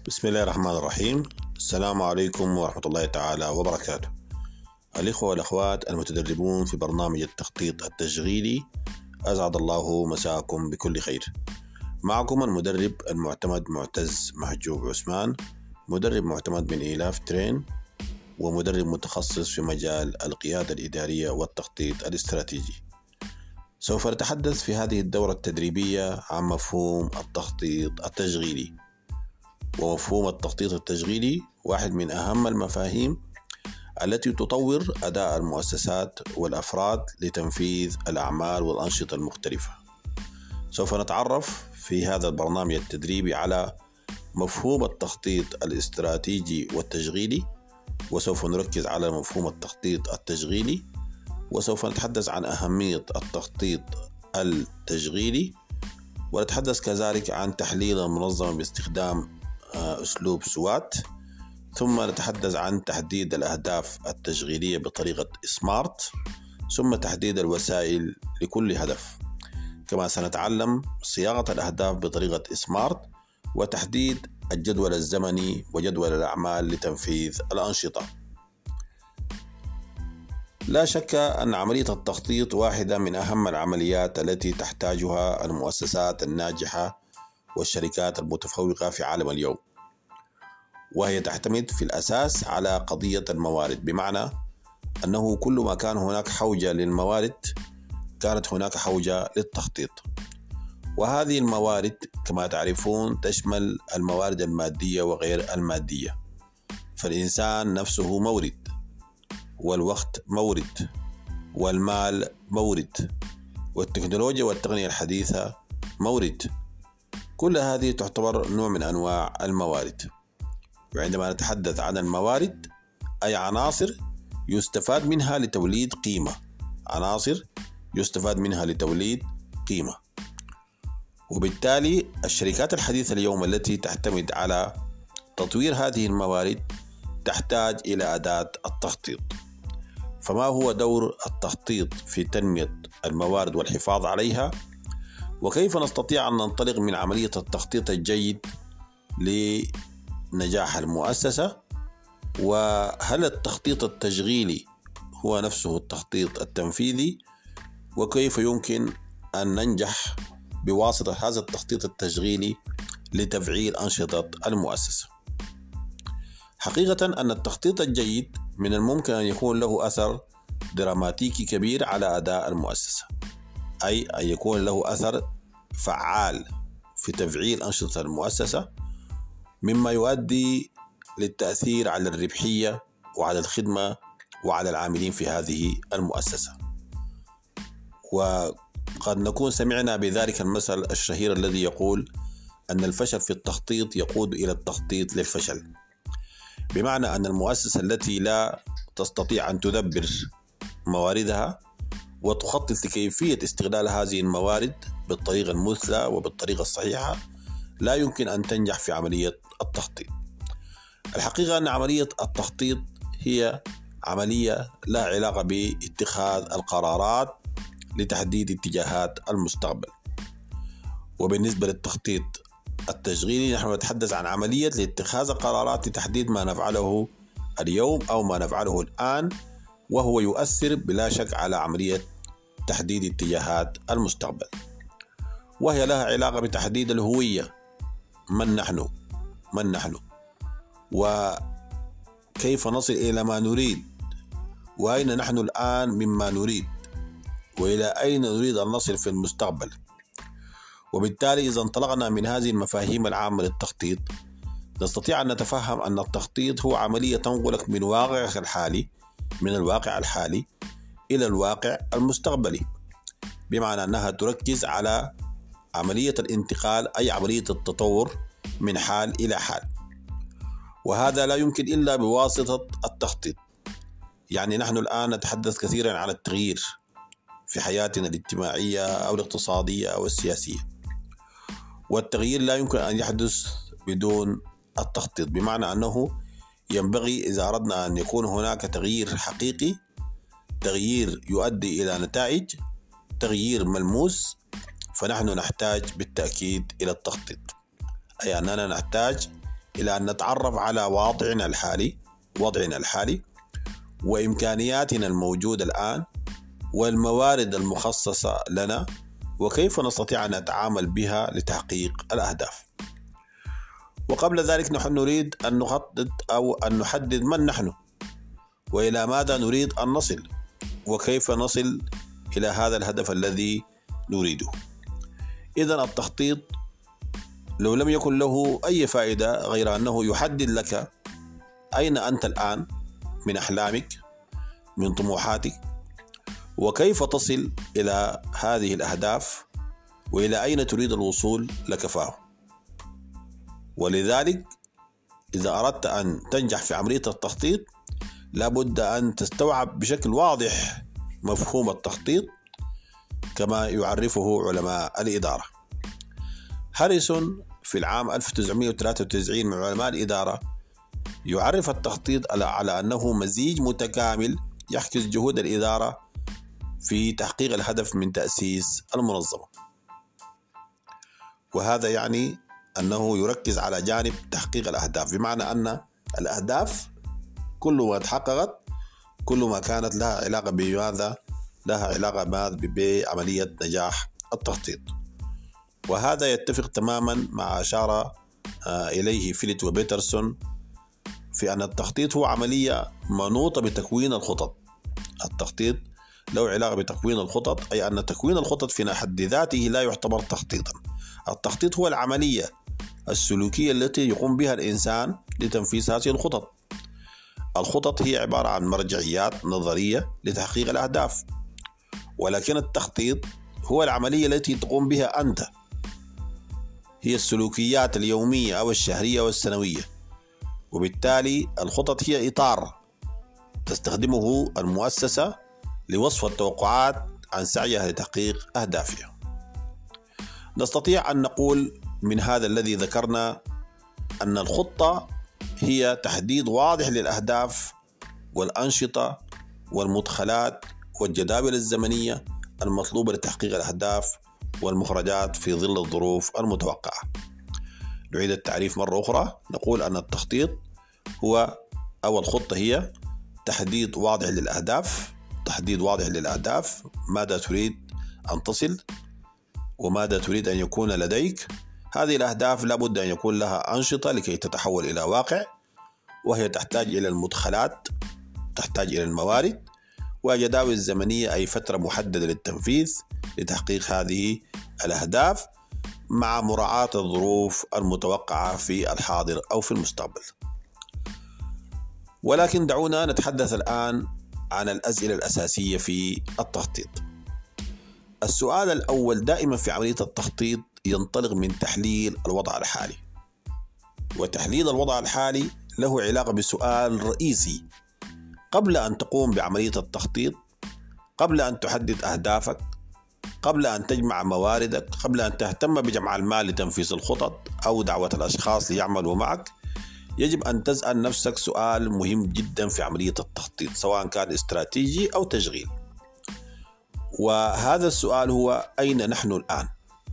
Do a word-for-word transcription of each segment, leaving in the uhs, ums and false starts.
بسم الله الرحمن الرحيم. السلام عليكم ورحمة الله تعالى وبركاته. الإخوة والأخوات المتدربون في برنامج التخطيط التشغيلي، أسعد الله مساءكم بكل خير. معكم المدرب المعتمد معتز محجوب عثمان، مدرب معتمد من إيلاف ترين ومدرب متخصص في مجال القيادة الإدارية والتخطيط الاستراتيجي. سوف نتحدث في هذه الدورة التدريبية عن مفهوم التخطيط التشغيلي. ومفهوم التخطيط التشغيلي واحد من أهم المفاهيم التي تطور أداء المؤسسات والأفراد لتنفيذ الأعمال والأنشطة المختلفة. سوف نتعرف في هذا البرنامج التدريبي على مفهوم التخطيط الاستراتيجي والتشغيلي، وسوف نركز على مفهوم التخطيط التشغيلي، وسوف نتحدث عن أهمية التخطيط التشغيلي، ونتحدث كذلك عن تحليل المنظمة باستخدام أسلوب سوات، ثم نتحدث عن تحديد الأهداف التشغيلية بطريقة سمارت، ثم تحديد الوسائل لكل هدف. كما سنتعلم صياغة الأهداف بطريقة سمارت، وتحديد الجدول الزمني وجدول الأعمال لتنفيذ الأنشطة. لا شك أن عملية التخطيط واحدة من أهم العمليات التي تحتاجها المؤسسات الناجحة والشركات المتفوقة في عالم اليوم، وهي تعتمد في الأساس على قضية الموارد، بمعنى أنه كل ما كان هناك حوجة للموارد كانت هناك حوجة للتخطيط. وهذه الموارد كما تعرفون تشمل الموارد المادية وغير المادية، فالإنسان نفسه مورد، والوقت مورد، والمال مورد، والتكنولوجيا والتقنية الحديثة مورد. كل هذه تعتبر نوع من أنواع الموارد. وعندما نتحدث عن الموارد أي عناصر يستفاد منها لتوليد قيمة، عناصر يستفاد منها لتوليد قيمة. وبالتالي الشركات الحديثة اليوم التي تعتمد على تطوير هذه الموارد تحتاج إلى أداة التخطيط. فما هو دور التخطيط في تنمية الموارد والحفاظ عليها؟ وكيف نستطيع أن ننطلق من عملية التخطيط الجيد لنجاح المؤسسة؟ وهل التخطيط التشغيلي هو نفسه التخطيط التنفيذي؟ وكيف يمكن أن ننجح بواسطة هذا التخطيط التشغيلي لتفعيل أنشطة المؤسسة؟ حقيقة أن التخطيط الجيد من الممكن أن يكون له أثر دراماتيكي كبير على أداء المؤسسة، أي أن يكون له أثر فعال في تفعيل أنشطة المؤسسة، مما يؤدي للتأثير على الربحية وعلى الخدمة وعلى العاملين في هذه المؤسسة. وقد نكون سمعنا بذلك المثل الشهير الذي يقول أن الفشل في التخطيط يقود إلى التخطيط للفشل، بمعنى أن المؤسسة التي لا تستطيع أن تدبر مواردها وتخطط لكيفية استغلال هذه الموارد بالطريقة المثلى وبالطريقة الصحيحة لا يمكن أن تنجح في عملية التخطيط. الحقيقة أن عملية التخطيط هي عملية لا علاقة باتخاذ القرارات لتحديد اتجاهات المستقبل. وبالنسبة للتخطيط التشغيلي نحن نتحدث عن عملية لاتخاذ القرارات لتحديد ما نفعله اليوم أو ما نفعله الآن، وهو يؤثر بلا شك على عملية تحديد اتجاهات المستقبل، وهي لها علاقة بتحديد الهوية، من نحن من نحن وكيف نصل إلى ما نريد، وأين نحن الآن مما نريد، وإلى أين نريد أن نصل في المستقبل. وبالتالي إذا انطلقنا من هذه المفاهيم العامة للتخطيط نستطيع أن نتفهم أن التخطيط هو عملية تنقلك من واقعك الحالي من الواقع الحالي إلى الواقع المستقبلي، بمعنى أنها تركز على عملية الانتقال، أي عملية التطور من حال إلى حال. وهذا لا يمكن إلا بواسطة التخطيط. يعني نحن الآن نتحدث كثيرا عن التغيير في حياتنا الاجتماعية أو الاقتصادية أو السياسية، والتغيير لا يمكن أن يحدث بدون التخطيط، بمعنى أنه ينبغي إذا أردنا أن يكون هناك تغيير حقيقي، تغيير يؤدي إلى نتائج، تغيير ملموس، فنحن نحتاج بالتأكيد إلى التخطيط. أي أننا نحتاج إلى أن نتعرف على واقعنا الحالي وضعنا الحالي وإمكانياتنا الموجودة الآن والموارد المخصصة لنا وكيف نستطيع أن نتعامل بها لتحقيق الأهداف. وقبل ذلك نحن نريد أن نخطط أو أن نحدد من نحن وإلى ماذا نريد أن نصل وكيف نصل إلى هذا الهدف الذي نريده. إذن التخطيط لو لم يكن له أي فائدة غير أنه يحدد لك أين أنت الآن من أحلامك من طموحاتك وكيف تصل إلى هذه الأهداف وإلى أين تريد الوصول لكفاه. ولذلك إذا أردت أن تنجح في عملية التخطيط لابد أن تستوعب بشكل واضح مفهوم التخطيط كما يعرفه علماء الإدارة. هاريسون في العام ألف وتسعمائة وثلاثة وتسعين من علماء الإدارة يعرف التخطيط على أنه مزيج متكامل يعكس جهود الإدارة في تحقيق الهدف من تأسيس المنظمة، وهذا يعني أنه يركز على جانب تحقيق الأهداف، بمعنى أن الأهداف كل ما تحققت كل ما كانت لها علاقة بماذا؟ لها علاقة بعملية نجاح التخطيط. وهذا يتفق تماما مع أشار إليه فيليت وبيترسون في أن التخطيط هو عملية منوطة بتكوين الخطط. التخطيط له علاقة بتكوين الخطط، أي أن تكوين الخطط في حد ذاته لا يعتبر تخطيطا. التخطيط هو العملية السلوكية التي يقوم بها الإنسان لتنفيذ هذه الخطط. الخطط هي عبارة عن مرجعيات نظرية لتحقيق الأهداف، ولكن التخطيط هو العملية التي تقوم بها أنت، هي السلوكيات اليومية أو الشهرية والسنوية. وبالتالي الخطط هي إطار تستخدمه المؤسسة لوصف التوقعات عن سعيها لتحقيق أهدافها. نستطيع أن نقول من هذا الذي ذكرنا أن الخطة هي تحديد واضح للأهداف والأنشطة والمدخلات والجداول الزمنية المطلوبة لتحقيق الأهداف والمخرجات في ظل الظروف المتوقعة. نعيد التعريف مرة أخرى، نقول أن التخطيط هو أو الخطة هي تحديد واضح للأهداف تحديد واضح للأهداف ماذا تريد أن تصل وماذا تريد أن يكون لديك. هذه الأهداف لابد أن يكون لها أنشطة لكي تتحول إلى واقع، وهي تحتاج إلى المدخلات، تحتاج إلى الموارد، وجداول زمنية أي فترة محددة للتنفيذ لتحقيق هذه الأهداف مع مراعاة الظروف المتوقعة في الحاضر أو في المستقبل. ولكن دعونا نتحدث الآن عن الأسئلة الأساسية في التخطيط. السؤال الأول دائما في عملية التخطيط ينطلق من تحليل الوضع الحالي، وتحليل الوضع الحالي له علاقة بسؤال رئيسي قبل أن تقوم بعملية التخطيط، قبل أن تحدد أهدافك، قبل أن تجمع مواردك، قبل أن تهتم بجمع المال لتنفيذ الخطط أو دعوة الأشخاص ليعملوا معك. يجب أن تسأل نفسك سؤال مهم جدا في عملية التخطيط سواء كان استراتيجي أو تشغيل، وهذا السؤال هو أين نحن الآن؟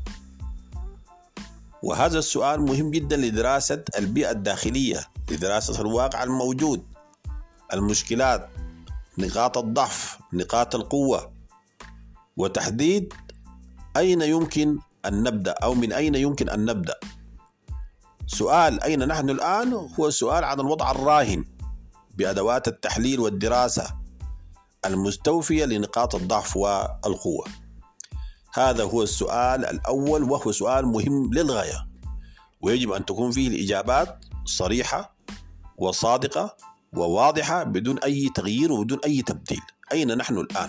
وهذا السؤال مهم جدا لدراسة البيئة الداخلية، لدراسة الواقع الموجود، المشكلات، نقاط الضعف، نقاط القوة، وتحديد أين يمكن أن نبدأ أو من أين يمكن أن نبدأ. سؤال أين نحن الآن هو سؤال عن الوضع الراهن بأدوات التحليل والدراسة المستوفية لنقاط الضعف والقوة. هذا هو السؤال الأول، وهو سؤال مهم للغاية، ويجب أن تكون فيه الإجابات صريحة وصادقة وواضحة بدون أي تغيير وبدون أي تبديل. أين نحن الآن؟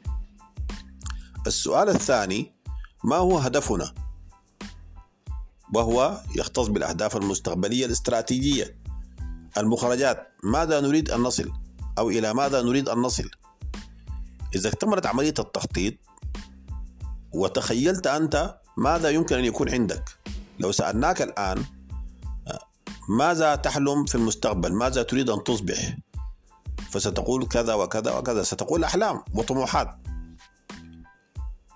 السؤال الثاني ما هو هدفنا؟ وهو يختص بالأهداف المستقبلية الاستراتيجية، المخرجات، ماذا نريد أن نصل أو إلى ماذا نريد أن نصل. إذا اكتملت عملية التخطيط وتخيلت أنت ماذا يمكن أن يكون عندك، لو سألناك الآن ماذا تحلم في المستقبل، ماذا تريد أن تصبح، فستقول كذا وكذا وكذا، ستقول أحلام وطموحات.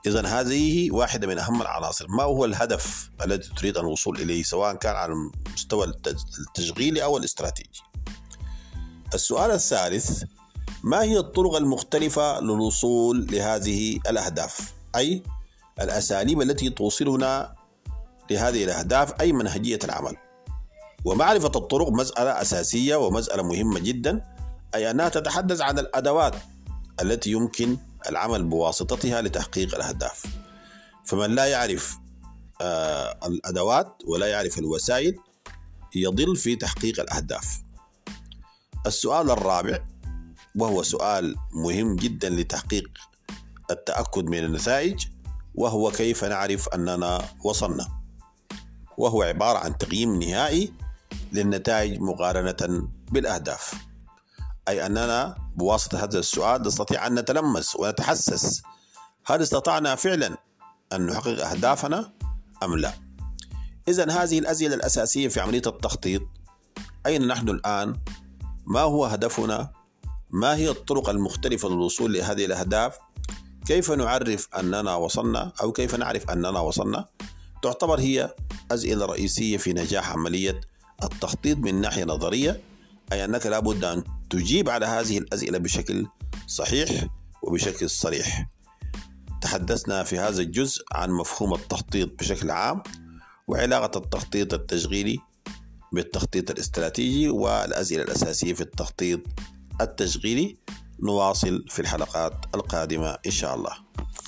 إذن هذه واحدة من أهم العناصر. ما هو الهدف الذي تريد الوصول إليه سواء كان على المستوى التشغيلي أو الاستراتيجي؟ السؤال الثالث: ما هي الطرق المختلفة للوصول لهذه الأهداف؟ أي الأساليب التي توصلنا لهذه الأهداف، أي منهجية العمل. ومعرفة الطرق مسألة أساسية ومسألة مهمة جدا، أي أنها تتحدث عن الأدوات التي يمكن العمل بواسطتها لتحقيق الأهداف. فمن لا يعرف آه الأدوات ولا يعرف الوسائل يضل في تحقيق الأهداف. السؤال الرابع، وهو سؤال مهم جدا لتحقيق التأكد من النتائج، وهو كيف نعرف أننا وصلنا، وهو عبارة عن تقييم نهائي للنتائج مقارنة بالأهداف. أي أننا بواسطة هذا السؤال نستطيع أن نتلمس ونتحسس هل استطعنا فعلا أن نحقق أهدافنا أم لا. إذن هذه الأسئلة الأساسية في عملية التخطيط: أين نحن الآن؟ ما هو هدفنا؟ ما هي الطرق المختلفة للوصول لهذه الأهداف؟ كيف نعرف أننا وصلنا أو كيف نعرف أننا وصلنا؟ تعتبر هي أسئلة رئيسية في نجاح عملية التخطيط من ناحية نظرية، أي أنك لابد أن تجيب على هذه الأسئلة بشكل صحيح وبشكل صريح. تحدثنا في هذا الجزء عن مفهوم التخطيط بشكل عام، وعلاقة التخطيط التشغيلي بالتخطيط الاستراتيجي، والأسئلة الأساسية في التخطيط التشغيلي. نواصل في الحلقات القادمة إن شاء الله.